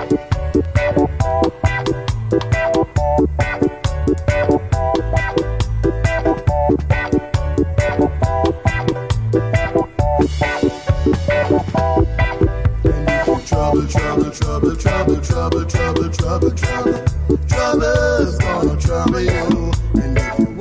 Trouble's gonna trouble you. And if you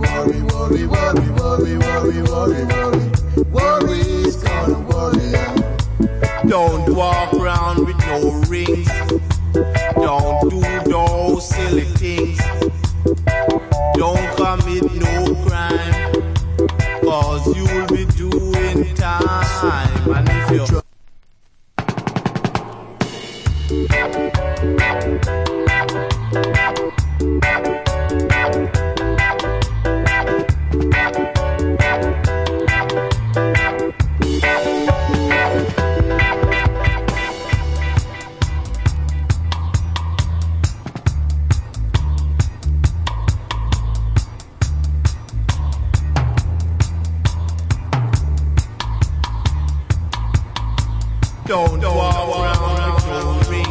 worry's gonna worry you. Don't walk around with no rings. Don't do those silly things. Don't commit no crime, 'cause you'll be doing time. And if you don't walk around with no ring.